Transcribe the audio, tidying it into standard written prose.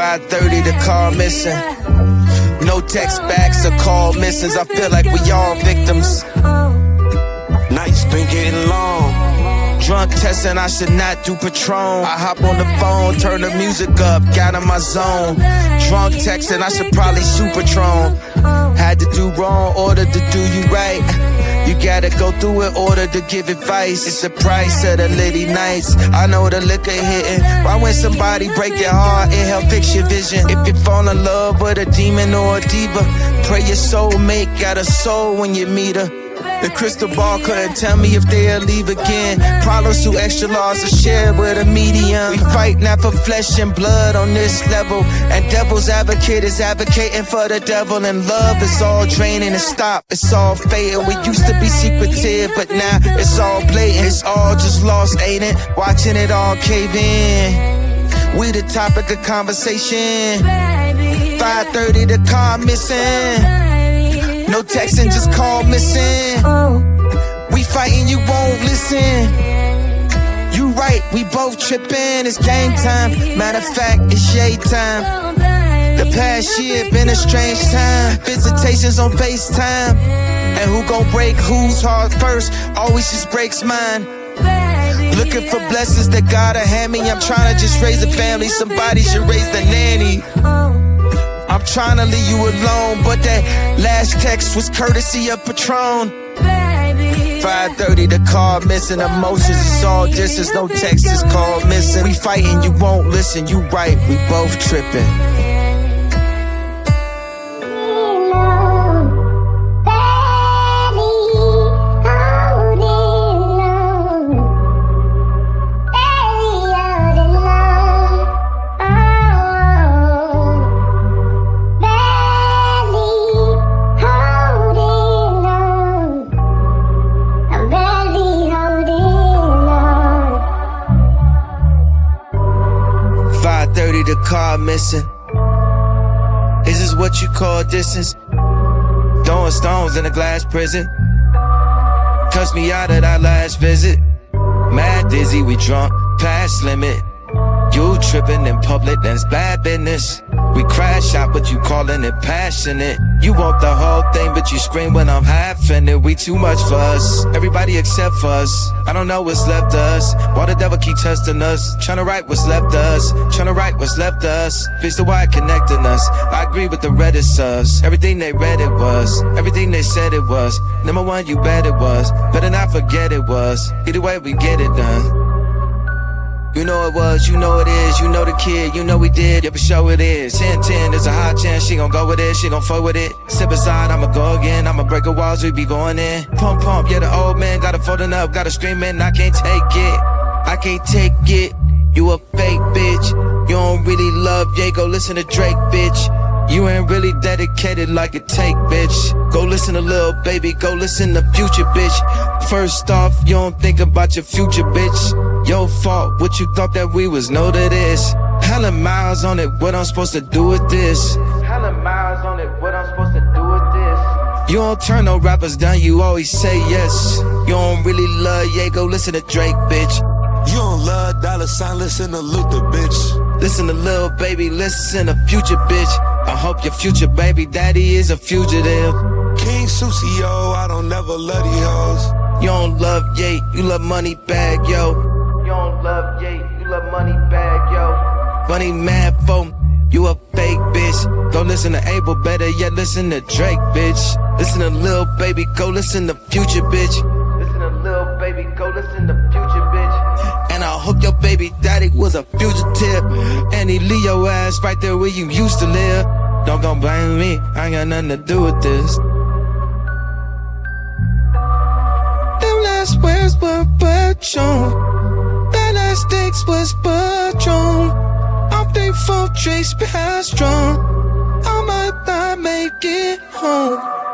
5:30, the call missing. No text backs or call misses. I feel like we all victims. Nights been getting long. Drunk testing, I should not do Patron. I hop on the phone, turn the music up, got in my zone. Drunk texting, I should probably Supertron. Had to do wrong, order to do you right. You gotta go through it, order to give advice. It's the price of the litty nights. I know the liquor hitting. Why when somebody break your heart, it help fix your vision. If you fall in love with a demon or a diva, pray your soulmate got a soul when you meet her. The crystal ball couldn't tell me if they'll leave again. Problems too extra large to share with a medium. We fight not for flesh and blood on this level. And devil's advocate is advocating for the devil. And love is all draining and stop. It's all fading. We used to be secretive, but now it's all blatant. It's all just lost, ain't it? Watching it all cave in. We the topic of conversation. 5:30, the car missing. No texting, just call missing. We fighting, you won't listen. You right, we both tripping. It's game time. Matter of fact, it's shade time. The past year been a strange time. Visitations on FaceTime. And who gon' break whose heart first? Always just breaks mine. Looking for blessings that gotta hand me. I'm trying to just raise a family. Somebody should raise the nanny. I'm trying to leave you alone, but that last text was courtesy of Patron. 5:30, the call missing. Emotions, it's all distance. No text, is call missing. We fighting, you won't listen. You right, we both tripping. The car missing. Is this what you call distance? Throwing stones in a glass prison. Cussed me out at our last visit. Mad dizzy, we drunk, past limit. You tripping in public, that's bad business. We crash out, but you calling it passionate. You want the whole thing, but you scream when I'm half in it. We too much for us, everybody except for us. I don't know what's left of us. Why the devil keep testing us? Tryna write what's left of us. Tryna write what's left of us. Fix the wire connecting us. I agree with the Reddit subs. Everything they read it was. Everything they said it was. Number one, you bet it was. Better not forget it was. Either way, we get it done. You know it was, you know it is, you know the kid, you know we did, yeah for sure it is. 10-10, there's a high chance she gon' go with it, she gon' fuck with it. Step aside, I'ma go again, I'ma break the walls, we be going in. Pump, pump, yeah the old man got a folding up, got a screaming, I can't take it. I can't take it, you a fake bitch. You don't really love Ye, go listen to Drake, bitch. You ain't really dedicated like it take, bitch. Go listen to Lil Baby, go listen to Future, bitch. First off, you don't think about your future, bitch. Your fault, what you thought that we was know to this. Hella miles on it, what I'm supposed to do with this? Hella miles on it, what I'm supposed to do with this? You don't turn no rappers down, you always say yes. You don't really love Ye, go listen to Drake, bitch. You don't love $, listen to Luther, bitch. Listen to Lil Baby, listen to Future, bitch. I hope your future baby daddy is a fugitive. King Sucio, I don't never love these hoes. You don't love Ye, you love money bag, yo. You don't love Ye, you love money bag, yo. Money mad folk, you a fake bitch. Go listen to Abel, better yet listen to Drake, bitch. Listen to Lil Baby, go listen to Future, bitch. Listen to Lil Baby, go listen to Future, bitch. And I hope your baby daddy was a fugitive. And he leave your ass right there where you used to live. Don't gon' blame me, I ain't got nothing to do with this. Them last words were Patron. That last sticks was Patron. I'm thankful Trace past strong. I might not make it home.